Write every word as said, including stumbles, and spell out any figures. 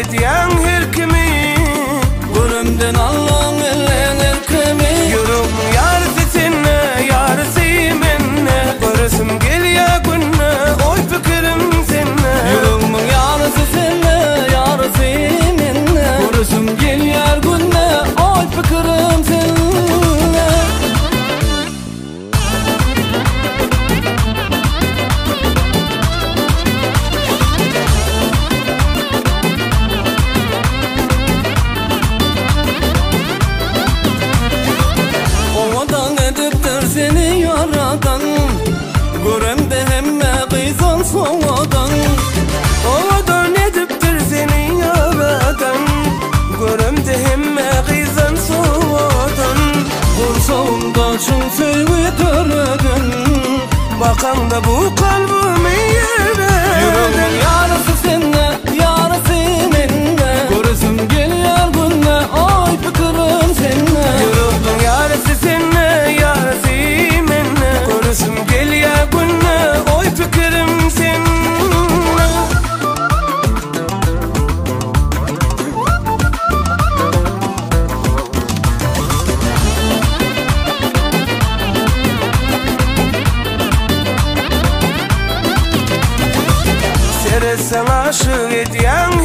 ediyen her kimi Görümden Allah'ın ellen erkemi Yürüm yarısı senne, yarısı menne Görürsüm geliyor günne, oy fikrim senne Yürümün yarısı senne, yarısı menne Görürsüm geliyor günne, oy fikrim senne Seni yaradan Göremde hemme kıysan soğudan Ovadan ediptir seni yaradan Göremde hemme kıysan soğudan Kursağımda şun sevgi töredin Bakan da bu kalbimi yerden Yüreğimin yarısı senne, yarısı menne Görürsüm geliyor günne, ay fikrim senne Yüreğimin yarısı senne, yarısı menne Görürsüm geliyor günne, oy fikrim senne Sen aşık ediyen